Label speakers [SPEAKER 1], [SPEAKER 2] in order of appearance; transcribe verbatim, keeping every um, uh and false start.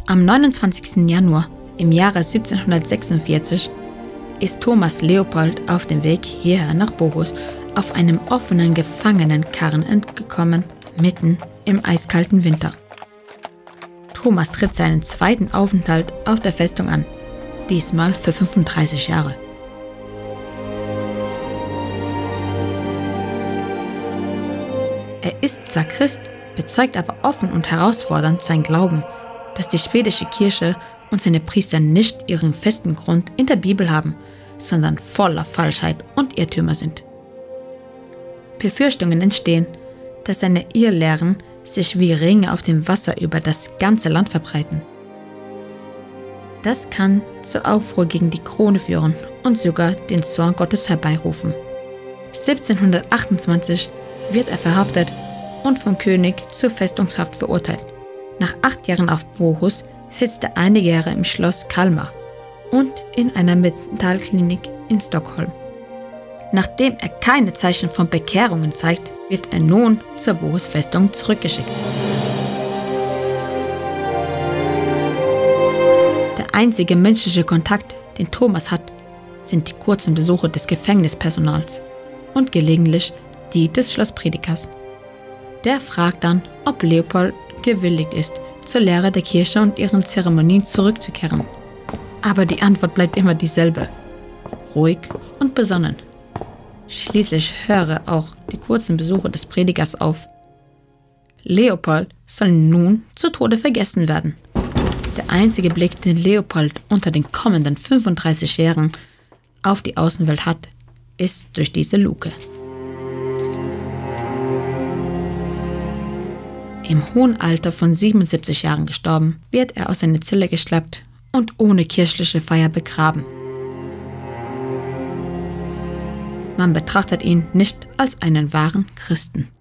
[SPEAKER 1] Am neunundzwanzigsten Januar im Jahre siebzehnhundertsechsundvierzig ist Thomas Leopold auf dem Weg hierher nach Bohus auf einem offenen Gefangenenkarren entgekommen, mitten im eiskalten Winter. Thomas tritt seinen zweiten Aufenthalt auf der Festung an, diesmal für fünfunddreißig Jahre. Er ist zwar Christ, bezeugt aber offen und herausfordernd sein Glauben, dass die schwedische Kirche und seine Priester nicht ihren festen Grund in der Bibel haben, sondern voller Falschheit und Irrtümer sind. Befürchtungen entstehen, dass seine Irrlehren sich wie Ringe auf dem Wasser über das ganze Land verbreiten. Das kann zu Aufruhr gegen die Krone führen und sogar den Zorn Gottes herbeirufen. siebzehnhundertachtundzwanzig wird er verhaftet und vom König zur Festungshaft verurteilt. Nach acht Jahren auf Bohus sitzt er einige Jahre im Schloss Kalmar und in einer Mentalklinik in Stockholm. Nachdem er keine Zeichen von Bekehrungen zeigt, wird er nun zur Bohus-Festung zurückgeschickt. Der einzige menschliche Kontakt, den Thomas hat, sind die kurzen Besuche des Gefängnispersonals und gelegentlich die des Schlosspredigers. Der fragt dann, ob Leopold gewilligt ist, zur Lehre der Kirche und ihren Zeremonien zurückzukehren. Aber die Antwort bleibt immer dieselbe: ruhig und besonnen. Schließlich höre auch die kurzen Besuche des Predigers auf. Leopold soll nun zu Tode vergessen werden. Der einzige Blick, den Leopold unter den kommenden fünfunddreißig Jahren auf die Außenwelt hat, ist durch diese Luke. Im hohen Alter von siebenundsiebzig Jahren gestorben, wird er aus seiner Zelle geschleppt und ohne kirchliche Feier begraben. Man betrachtet ihn nicht als einen wahren Christen.